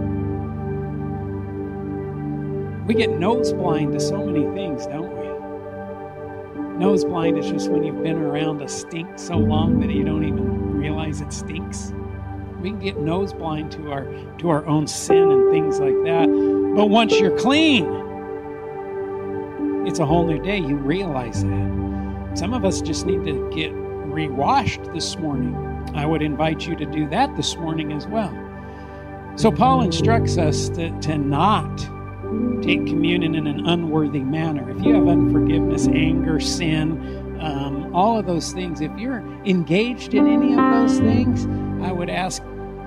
We get nose blind to so many things, don't we? Nose blind is just when you've been around a stink so long that you don't even realize it stinks. We can get nose blind to our own sin and things like that. But once you're clean, it's a whole new day. You realize that. Some of us just need to get re-washed this morning. I would invite you to do that this morning as well. So Paul instructs us to not take communion in an unworthy manner. If you have unforgiveness, anger, sin, all of those things, if you're engaged in any of those things, I would ask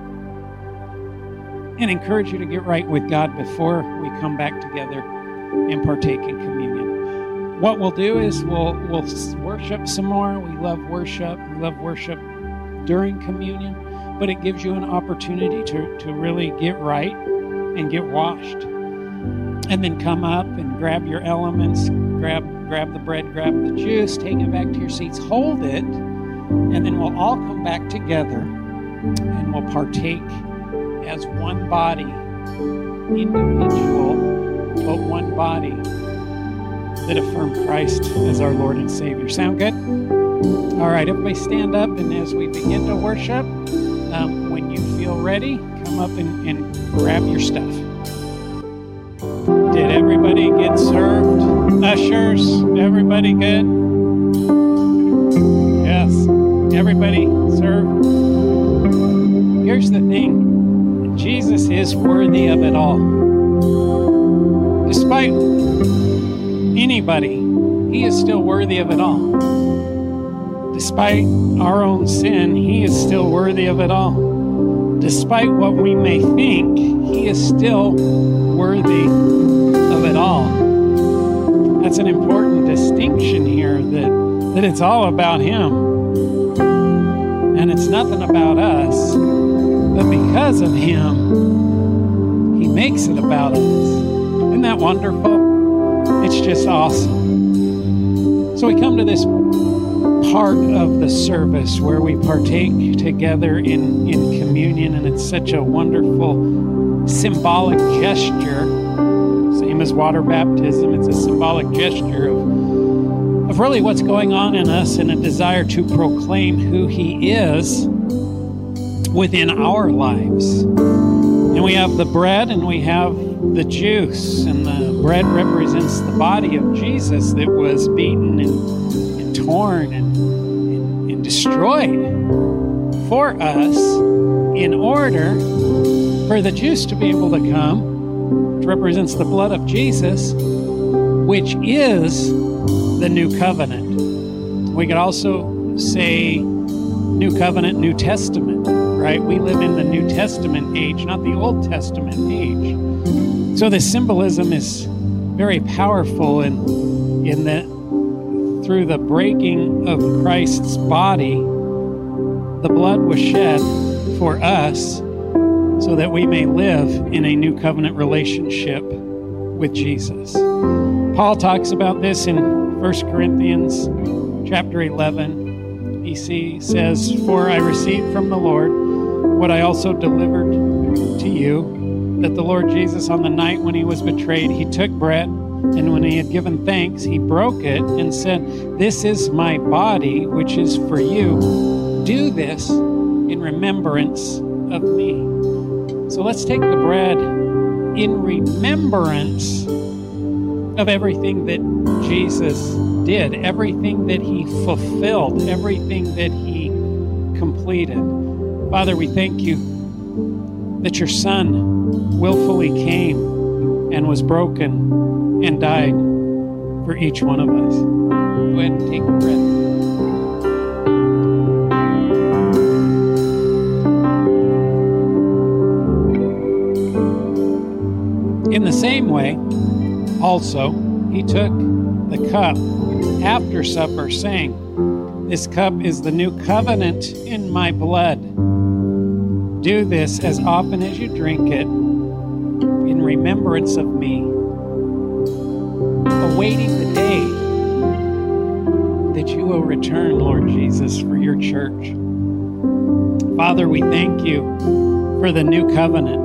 and encourage you to get right with God before we come back together and partake in communion. What we'll do is we'll worship some more. We love worship. We love worship during communion, but it gives you an opportunity to really get right and get washed. And then come up and grab your elements, grab the bread, grab the juice, take it back to your seats, hold it, and then we'll all come back together and we'll partake as one body, individual, but one body that affirm Christ as our Lord and Savior. Sound good? All right, everybody stand up, and as we begin to worship, when you feel ready, come up and grab your stuff. Did everybody get served? Ushers, everybody good? Yes, everybody served. Here's the thing. Jesus is worthy of it all. Despite anybody, he is still worthy of it all. Despite our own sin, he is still worthy of it all. Despite what we may think, he is still worthy of it all. That's an important distinction here, that it's all about him. And it's nothing about us, but because of him, he makes it about us. Isn't that wonderful? It's just awesome. So we come to this part of the service where we partake together in communion, and it's such a wonderful symbolic gesture. Same as water baptism, it's a symbolic gesture of really what's going on in us, and a desire to proclaim who he is within our lives. And And we have the bread and we have the juice. And the bread represents the body of Jesus that was beaten and torn and destroyed for us in order for the juice to be able to come, which represents the blood of Jesus, which is the new covenant. We could also say New Covenant, New Testament, right? We live in the New Testament age, not the Old Testament age. So the symbolism is very powerful in that through the breaking of Christ's body, the blood was shed for us so that we may live in a new covenant relationship with Jesus. Paul talks about this in 1 Corinthians chapter 11. He says, "For I received from the Lord what I also delivered to you, that the Lord Jesus on the night when he was betrayed, he took bread, and when he had given thanks, he broke it and said, 'This is my body, which is for you. Do this in remembrance of me.'" So let's take the bread in remembrance of everything that Jesus did, everything that he fulfilled, everything that he completed. Father, we thank you that your Son willfully came and was broken and died for each one of us. Go ahead and take the bread. In the same way, also, he took the cup after supper, saying, "This cup is the new covenant in my blood. Do this as often as you drink it in remembrance of me," awaiting the day that you will return, Lord Jesus, for your church. Father, we thank you for the new covenant.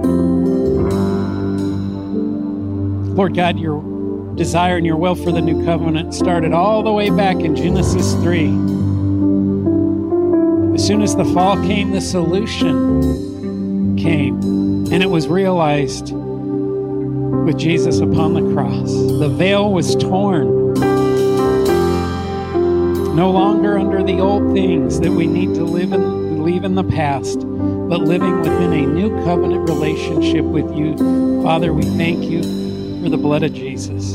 Lord God, your desire and your will for the new covenant started all the way back in Genesis 3. As soon as the fall came, the solution came, and it was realized with Jesus upon the cross. The veil was torn. No longer under the old things that we need to leave in the past, but living within a new covenant relationship with you. Father, we thank you for the blood of Jesus.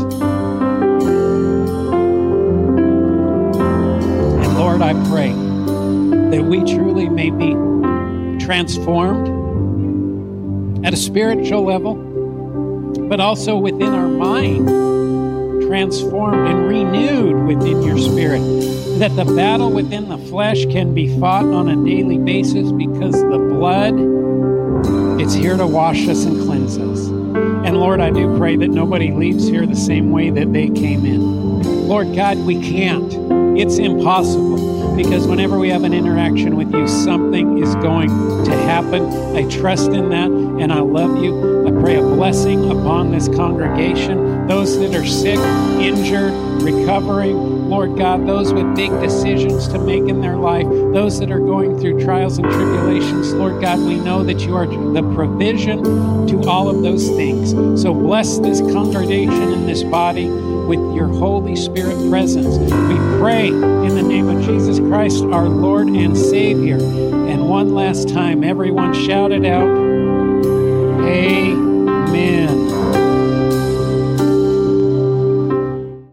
And Lord, I pray that we truly may be transformed at a spiritual level, but also within our mind, transformed and renewed within your spirit, that the battle within the flesh can be fought on a daily basis because the blood, it's here to wash us and cleanse us. And Lord, I do pray that nobody leaves here the same way that they came in. Lord God, we can't. It's impossible, because whenever we have an interaction with you, something is going to happen. I trust in that, and I love you. I pray a blessing upon this congregation, those that are sick, injured, recovering. Lord God, those with big decisions to make in their life, those that are going through trials and tribulations. Lord God, we know that you are the provision to all of those things. So bless this congregation and this body with your Holy Spirit presence. We pray in the name of Jesus Christ, our Lord and Savior. And one last time, everyone shout it out. Amen.